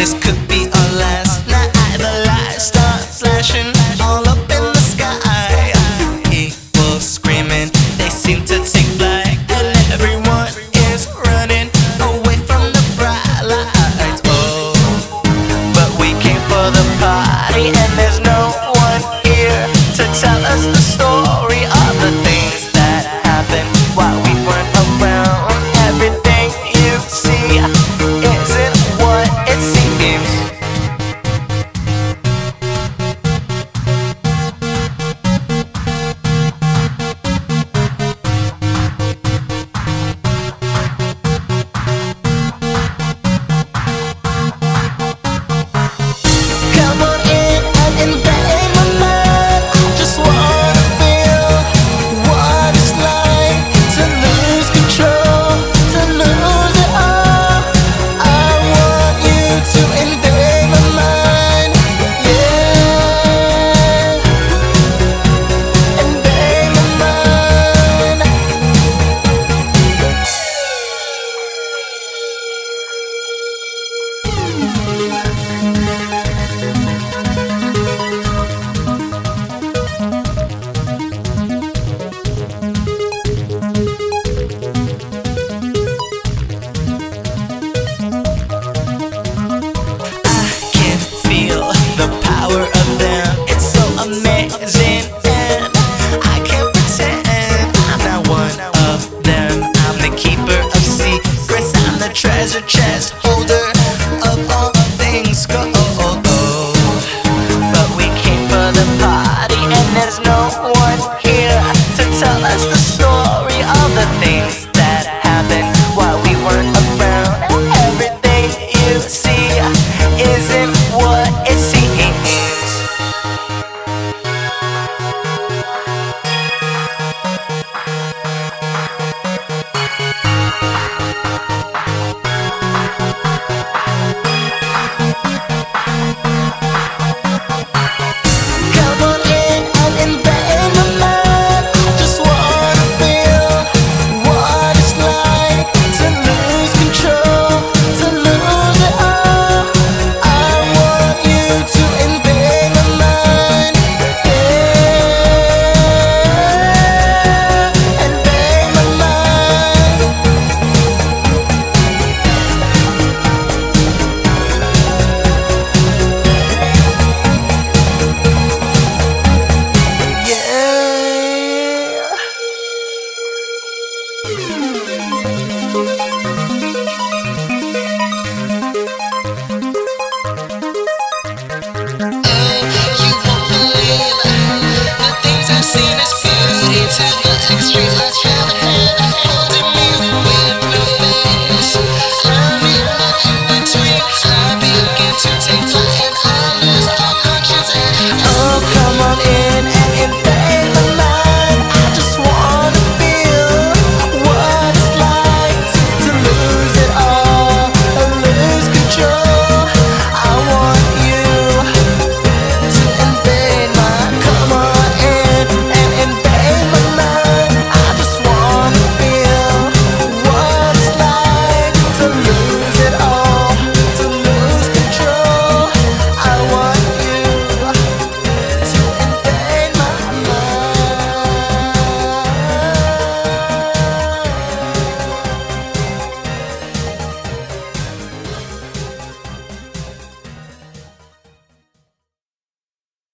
this could be our last night. The lights start flashing all up in the sky. People screaming, they seem to take flight, and everyone is running away from the bright lights. Oh, but we came for the party, and there's no one here to tell us the story of the things that happened while we weren't around. Everything you see isn't what it seems. Come on in and invade my mind. I just wanna feel what it's like to lose control, to lose it all. I want you to invade my mind, yeah. Invade my mind. Can feel the power of them. It's so amazing, and I can't pretend I'm not one of them. I'm the keeper of secrets. I'm the treasure chest